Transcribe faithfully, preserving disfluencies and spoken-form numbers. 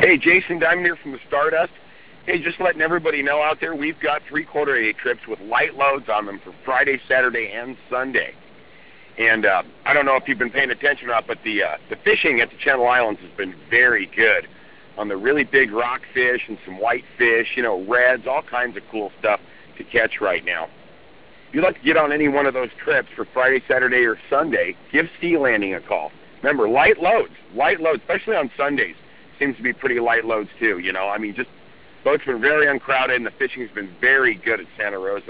Hey, Jason Diamond here from the Stardust. Hey, just letting everybody know out there, we've got three-quarter day trips with light loads on them for Friday, Saturday, and Sunday. And uh, I don't know if you've been paying attention or not, but the uh, the fishing at the Channel Islands has been very good on the really big rockfish and some whitefish, you know, reds, all kinds of cool stuff to catch right now. If you'd like to get on any one of those trips for Friday, Saturday, or Sunday, give Sea Landing a call. Remember, light loads, light loads, especially on Sundays, seems to be pretty light loads too, you know. I mean, just boats have been very uncrowded, and the fishing has been very good at Santa Rosa.